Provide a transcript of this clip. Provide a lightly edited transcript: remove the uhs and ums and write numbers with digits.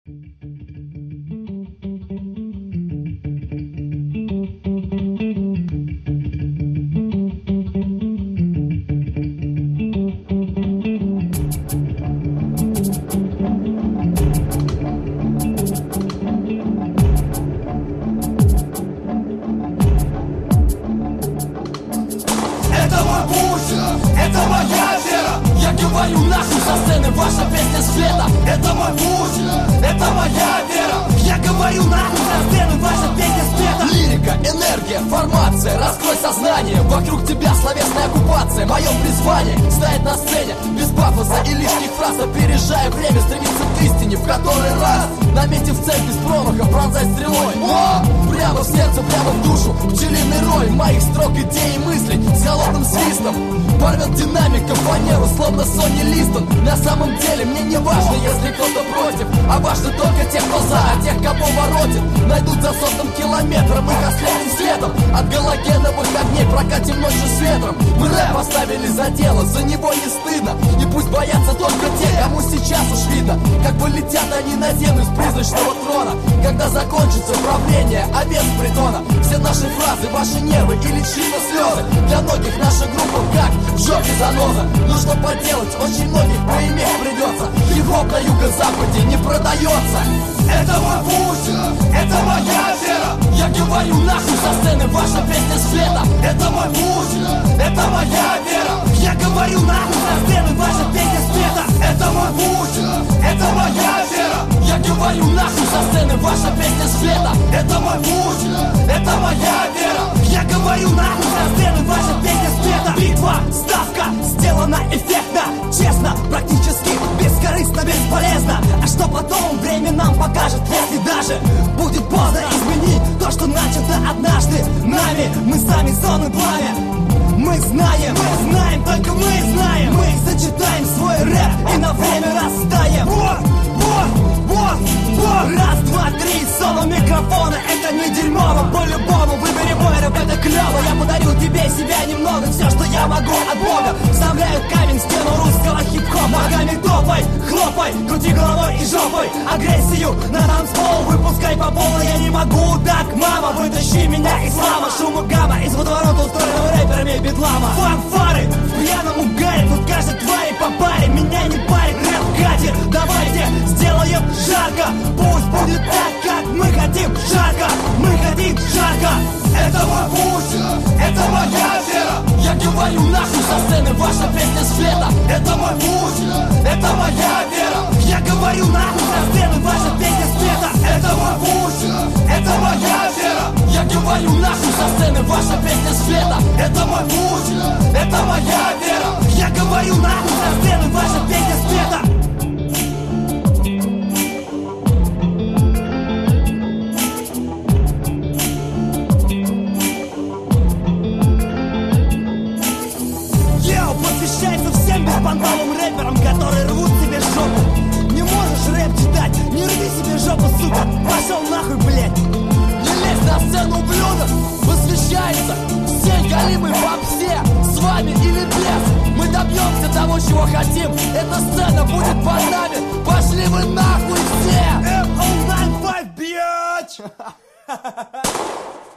Вокруг тебя словесная оккупация. Мое призвание стоять на сцене без пафоса и лишних фраз, опережая время, стремиться к истине в который раз, наметив цель без промаха, пронзать стрелой. О! Прямо в сердце, прямо в душу, пчелиный рой моих строк, идей и мыслей с холодным свистом порвет динамика фанеру, словно Сонни Листон. На самом деле мне не важно, если кто-то против, а важно только те, кто за, а тех, кого воротит, найдут за сотым километром их последним следом. От галогеновых огней прокатим ночью с ветром. Мы рэп поставили за дело, за него не стыдно. И пусть боятся только те, кому сейчас уж видно, как полетят они на землю с призрачного трона, когда закончится правление овец притона. Все наши фразы, ваши нервы и личины слезы. Для многих наша группа как в жопе заноза. Нужно поделать, очень многих поиметь придется. Хип-хоп на юго-западе не продается. Это мой путь, это моя вера. Я говорю нахуй со сцены, ваша песня света. Это мой путь, это моя вера. Я говорю нахуй со сцены, ваша песня света. Это мой путь, это моя вера. Я говорю нахуй со сцены, ваша песня света. Это мой путь, это моя вера. Я говорю нахуй со сцены, ваша песня света. Битва, ставка, сделана эффектно, честно, практически бескорыстно, бесполезно. А что потом время нам покажет, если даже будет поздно изменить то, что начато однажды нами. Мы сами зоны пламя. Мы знаем, только мы знаем. Мы сочетаем свой рэп и на время растаем. Раз, два, три, соло микрофона. Это не дерьмово, по-любому. Выбери мой рэп, это клево. Я подарю тебе себя немного, все, что я могу от Бога. Вставляю камень в стену русского хип-хопа. Ногами топай, хлопай, крути головой и жопой. Агрессию на танцпол выпускай по полной. Я не могу так, мама, вытащи меня из слава. Шума гамма из водоворота, устроенного рэперами бедлама. Фанфары в пьяном угаре, тут каждой твари по паре. Меня не парит рэп-катер, давайте сделаем жарко. Пусть будет так, как мы хотим, жарко. Мы хотим жарко. Это мой путь, это моя вера. Я говорю нахуй со сцены, ваша песня света. Это мой путь, это моя вера. Я говорю нахуй со сцены, ваша песня света. Это мой путь, это моя вера. Я говорю нахуй со сцены, ваша песня света. Это мой путь, это моя вера. Я говорю нахуй со сцены, ваша песня света. Посвящается всем беспонтовым рэперам, которые рвут себе жопу. Не можешь рэп читать, не рви себе жопу, сука. Пошел нахуй, блядь. Не лезь на сцену, ублюдок. Посвящается всей галимой попсе. С вами или без, мы добьемся того, чего хотим. Эта сцена будет под нами. Пошли вы нахуй все. MO95, bitch.